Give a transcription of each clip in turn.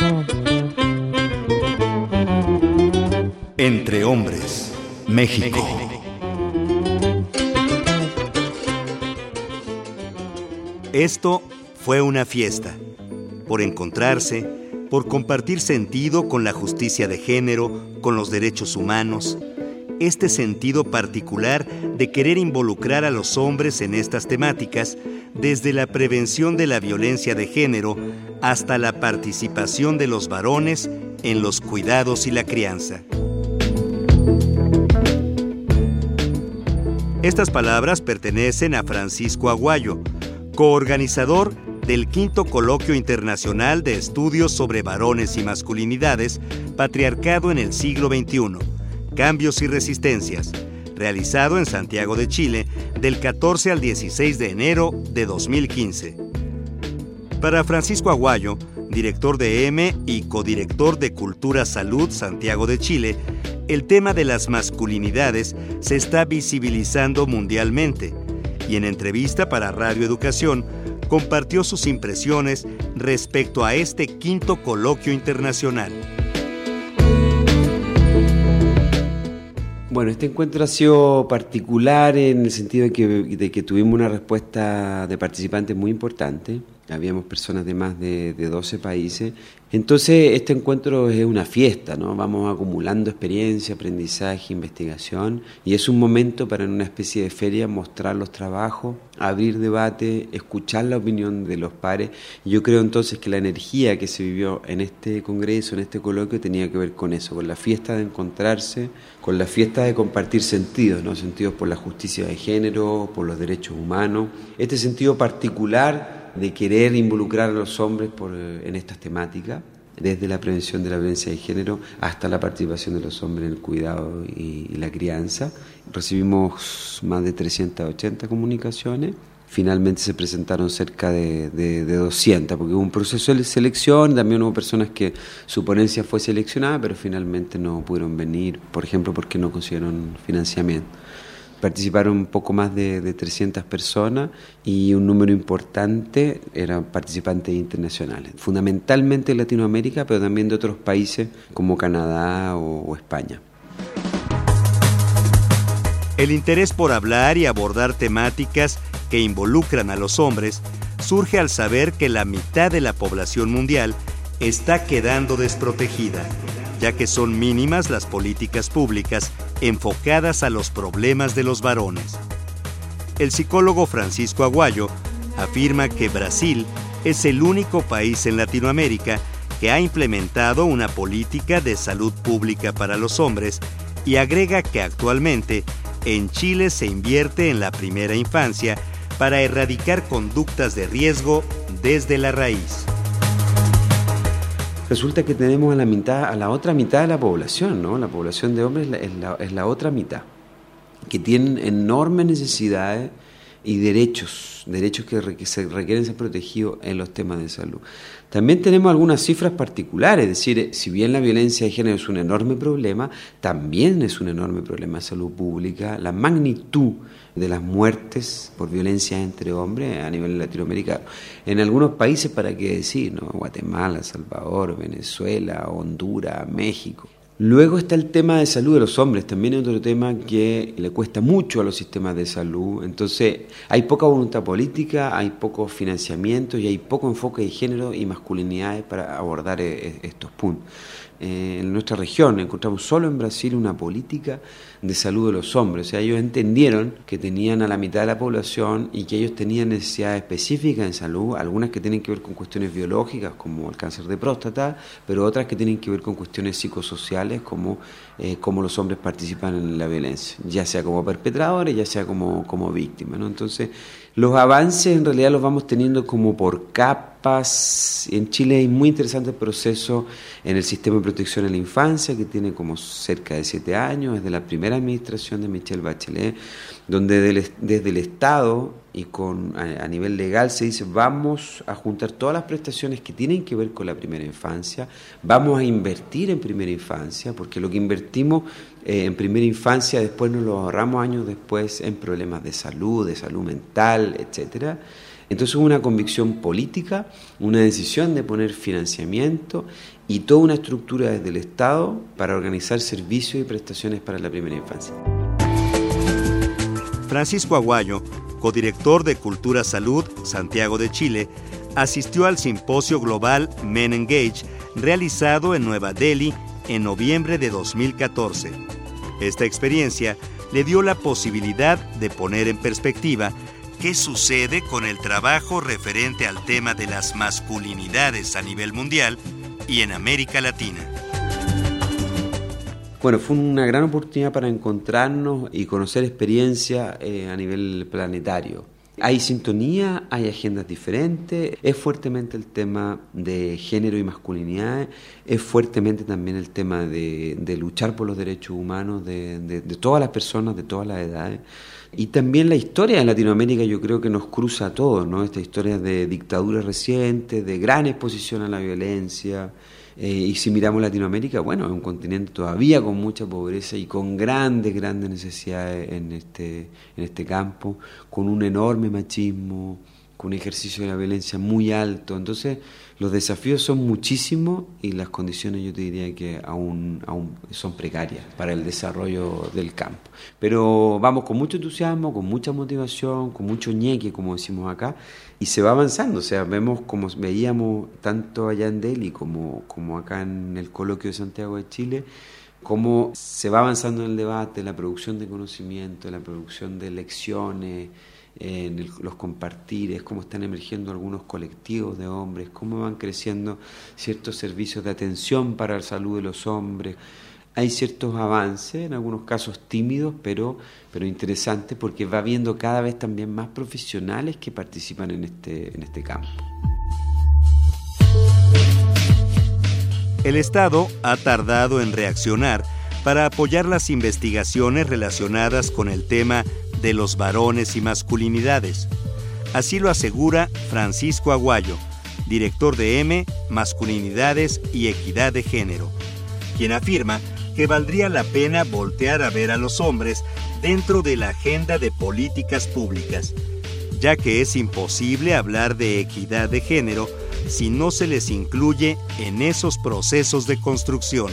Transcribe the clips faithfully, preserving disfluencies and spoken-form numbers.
Entre Hombres, México. Esto fue una fiesta, por encontrarse, por compartir sentido con la justicia de género, con los derechos humanos, este sentido particular de querer involucrar a los hombres en estas temáticas, desde la prevención de la violencia de género hasta la participación de los varones en los cuidados y la crianza. Estas palabras pertenecen a Francisco Aguayo, coorganizador del quinto Coloquio Internacional de Estudios sobre Varones y Masculinidades, Patriarcado en el siglo veintiuno, Cambios y Resistencias, realizado en Santiago de Chile del catorce al dieciséis de enero de dos mil quince. Para Francisco Aguayo, director de E M E y codirector de Cultura Salud Santiago de Chile, el tema de las masculinidades se está visibilizando mundialmente y en entrevista para Radio Educación compartió sus impresiones respecto a este quinto coloquio internacional. Bueno, este encuentro ha sido particular en el sentido de que, de que tuvimos una respuesta de participantes muy importante. Habíamos personas de más de, de doce países. Entonces, este encuentro es una fiesta, ¿no? Vamos acumulando experiencia, aprendizaje, investigación, y es un momento para en una especie de feria mostrar los trabajos, abrir debate, escuchar la opinión de los pares. Yo creo entonces que la energía que se vivió en este congreso, en este coloquio, tenía que ver con eso, con la fiesta de encontrarse, con la fiesta de compartir sentidos, ¿no? Sentidos por la justicia de género, por los derechos humanos. Este sentido particular de querer involucrar a los hombres por, en estas temáticas, desde la prevención de la violencia de género hasta la participación de los hombres en el cuidado y, y la crianza. Recibimos más de trescientas ochenta comunicaciones. Finalmente se presentaron cerca de, de, de doscientas, porque hubo un proceso de selección, también hubo personas que su ponencia fue seleccionada, pero finalmente no pudieron venir, por ejemplo, porque no consiguieron financiamiento. Participaron un poco más de, de trescientas personas y un número importante eran participantes internacionales, fundamentalmente de Latinoamérica, pero también de otros países como Canadá o, o España. El interés por hablar y abordar temáticas que involucran a los hombres surge al saber que la mitad de la población mundial está quedando desprotegida, ya que son mínimas las políticas públicas enfocadas a los problemas de los varones. El psicólogo Francisco Aguayo afirma que Brasil es el único país en Latinoamérica que ha implementado una política de salud pública para los hombres y agrega que actualmente en Chile se invierte en la primera infancia para erradicar conductas de riesgo desde la raíz. Resulta que tenemos a la mitad, a la otra mitad de la población, ¿no? La población de hombres es la, es la, es la otra mitad, que tienen enormes necesidades y derechos, derechos que, re, que se requieren ser protegidos en los temas de salud. También tenemos algunas cifras particulares, es decir, si bien la violencia de género es un enorme problema, también es un enorme problema de salud pública. La magnitud de las muertes por violencia entre hombres a nivel latinoamericano. En algunos países, para qué decir, ¿no? Guatemala, Salvador, Venezuela, Honduras, México. Luego está el tema de salud de los hombres, también es otro tema que le cuesta mucho a los sistemas de salud. Entonces, hay poca voluntad política, hay poco financiamiento y hay poco enfoque de género y masculinidades para abordar estos puntos. Eh, en nuestra región encontramos solo en Brasil una política de salud de los hombres. O sea, ellos entendieron que tenían a la mitad de la población y que ellos tenían necesidades específicas en salud, algunas que tienen que ver con cuestiones biológicas como el cáncer de próstata, pero otras que tienen que ver con cuestiones psicosociales como eh, cómo los hombres participan en la violencia, ya sea como perpetradores, ya sea como, como víctimas, ¿no? Entonces, los avances en realidad los vamos teniendo como por capas. En Chile hay muy interesante proceso en el sistema de protección a la infancia, que tiene como cerca de siete años, desde la primera administración de Michelle Bachelet, donde desde el Estado y con a, a nivel legal se dice vamos a juntar todas las prestaciones que tienen que ver con la primera infancia, vamos a invertir en primera infancia, porque lo que invertimos eh, en primera infancia después nos lo ahorramos años después en problemas de salud, de salud mental, etcétera. Entonces hubo una convicción política, una decisión de poner financiamiento y toda una estructura desde el Estado para organizar servicios y prestaciones para la primera infancia. Francisco Aguayo, codirector de Cultura Salud, Santiago de Chile, asistió al simposio global Men Engage, realizado en Nueva Delhi en noviembre de dos mil catorce. Esta experiencia le dio la posibilidad de poner en perspectiva qué sucede con el trabajo referente al tema de las masculinidades a nivel mundial y en América Latina. Bueno, fue una gran oportunidad para encontrarnos y conocer experiencias eh, a nivel planetario. Hay sintonía, hay agendas diferentes, es fuertemente el tema de género y masculinidad, es fuertemente también el tema de, de luchar por los derechos humanos de, de, de todas las personas, de todas las edades. Y también la historia de Latinoamérica yo creo que nos cruza a todos, ¿no? Esta historia de dictaduras recientes, de gran exposición a la violencia. Eh, y si miramos Latinoamérica, bueno, es un continente todavía con mucha pobreza y con grandes, grandes necesidades en este, en este campo, con un enorme machismo, con un ejercicio de la violencia muy alto. Entonces, los desafíos son muchísimos y las condiciones yo te diría que aún, aún son precarias para el desarrollo del campo. Pero vamos con mucho entusiasmo, con mucha motivación, con mucho ñeque, como decimos acá, y se va avanzando. O sea, vemos como veíamos tanto allá en Delhi como, como acá en el coloquio de Santiago de Chile, cómo se va avanzando en el debate, la producción de conocimiento, la producción de lecciones, en el, los compartires, cómo están emergiendo algunos colectivos de hombres, cómo van creciendo ciertos servicios de atención para la salud de los hombres. Hay ciertos avances, en algunos casos tímidos, pero, pero interesantes, porque va habiendo cada vez también más profesionales que participan en este, en este campo. El Estado ha tardado en reaccionar para apoyar las investigaciones relacionadas con el tema de los varones y masculinidades. Así lo asegura Francisco Aguayo, director de M, Masculinidades y Equidad de Género, quien afirma que valdría la pena voltear a ver a los hombres dentro de la agenda de políticas públicas, ya que es imposible hablar de equidad de género si no se les incluye en esos procesos de construcción.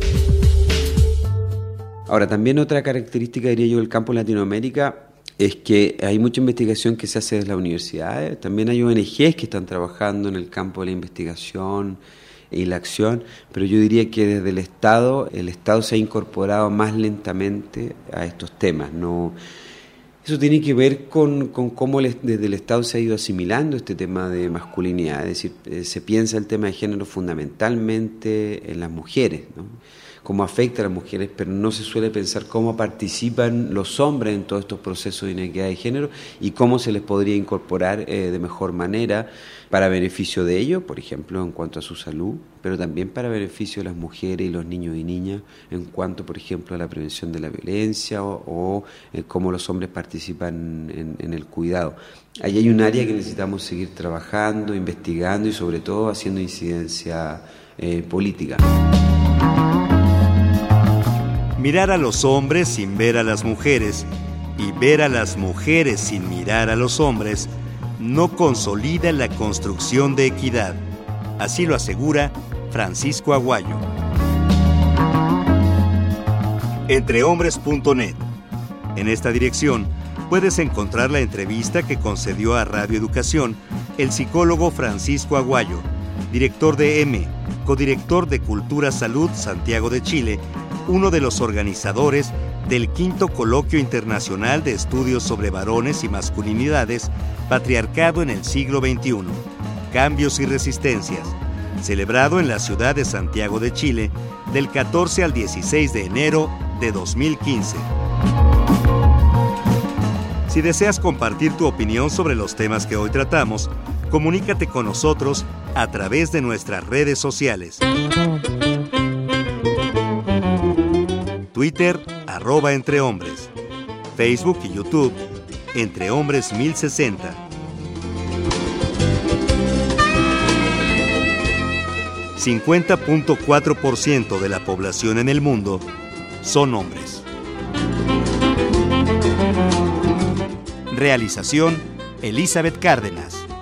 Ahora, también otra característica, diría yo, del campo de Latinoamérica es que hay mucha investigación que se hace desde las universidades. También hay O N Ges que están trabajando en el campo de la investigación y la acción, pero yo diría que desde el Estado, el Estado se ha incorporado más lentamente a estos temas. No, eso tiene que ver con, con cómo el, desde el Estado se ha ido asimilando este tema de masculinidad, es decir, eh, se piensa el tema de género fundamentalmente en las mujeres, ¿no? Cómo afecta a las mujeres, pero no se suele pensar cómo participan los hombres en todos estos procesos de inequidad de género y cómo se les podría incorporar eh, de mejor manera para beneficio de ellos, por ejemplo, en cuanto a su salud, pero también para beneficio de las mujeres y los niños y niñas en cuanto, por ejemplo, a la prevención de la violencia o, o eh, cómo los hombres participan en, en el cuidado. Ahí hay un área que necesitamos seguir trabajando, investigando y sobre todo haciendo incidencia eh, política. Mirar a los hombres sin ver a las mujeres y ver a las mujeres sin mirar a los hombres no consolida la construcción de equidad. Así lo asegura Francisco Aguayo. Entrehombres punto net. En esta dirección puedes encontrar la entrevista que concedió a Radio Educación el psicólogo Francisco Aguayo, director de M, codirector de Cultura Salud Santiago de Chile, uno de los organizadores del quinto Coloquio Internacional de Estudios sobre Varones y Masculinidades, Patriarcado en el siglo veintiuno, Cambios y Resistencias, celebrado en la ciudad de Santiago de Chile del catorce al dieciséis de enero de dos mil quince. Si deseas compartir tu opinión sobre los temas que hoy tratamos, comunícate con nosotros a través de nuestras redes sociales. Twitter, arroba Entre Hombres. Facebook y YouTube, Entre Hombres mil sesenta. cincuenta punto cuatro por ciento de la población en el mundo son hombres. Realización, Elizabeth Cárdenas.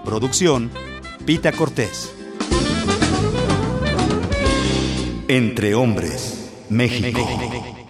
Producción, Pita Cortés. Entre Hombres, México.